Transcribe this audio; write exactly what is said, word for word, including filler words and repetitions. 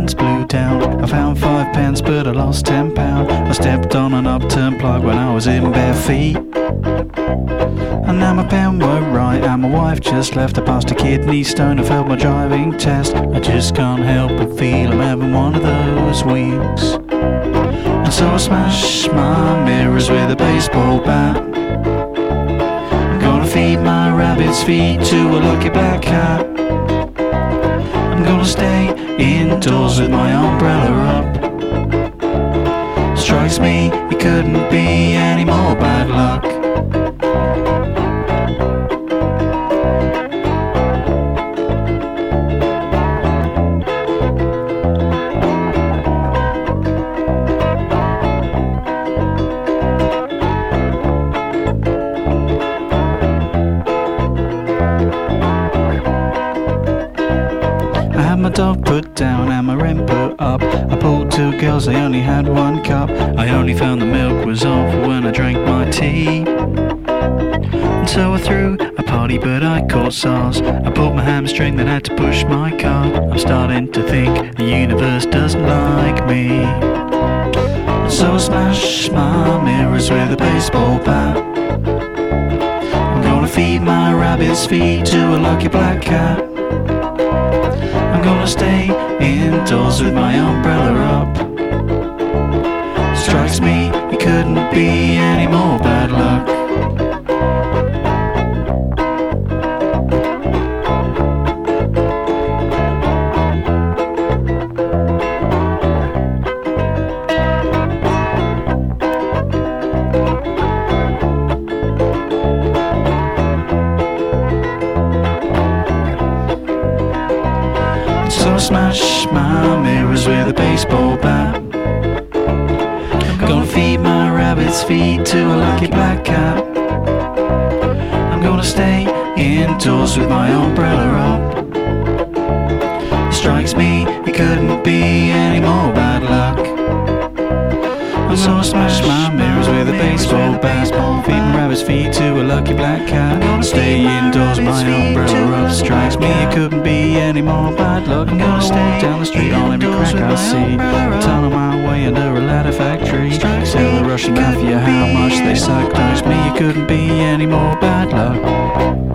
pence blew down. I found five pence but I lost ten pound. I stepped on an upturned plug when I was in bare feet. And now my pen won't write, and my wife just left. I passed a kidney stone, I failed my driving test. I just can't help but feel I'm having one of those weeks. And so I smash my mirrors with a baseball bat. I'm gonna feed my rabbit's feet to a lucky black cat. I'm gonna stay indoors with my umbrella up. Strikes me it couldn't be any more bad luck. I had my dog put down and my rent put up. I pulled two girls, they only had one cup. I only found the milk was off when I drank my tea. And so I threw a party but I caught SARS. I pulled my hamstring then had to push my car. I'm starting to think the universe doesn't like me. And so I smash my mirrors with a baseball bat. I'm gonna feed my rabbit's feet to a lucky black cat. I'm gonna stay indoors with my umbrella up. Strikes me it couldn't be any more bad luck. So I smash my mirrors with a baseball bat. I'm gonna feed my rabbit's feet to a lucky black cat. I'm gonna stay indoors with my umbrella up. Strikes me it couldn't be any more bad luck. And so I smash my mirrors with a baseball bat. Feeding rabbit's feet to a lucky black cat. I'm gonna stay indoors with my umbrella up. Strikes me it couldn't be any more bad luck. I'm gonna stay down the street on every crack I see. Tunnel my way under a ladder factory. Tell the Russian mafia how much they suck. Strikes me it couldn't be any more bad luck.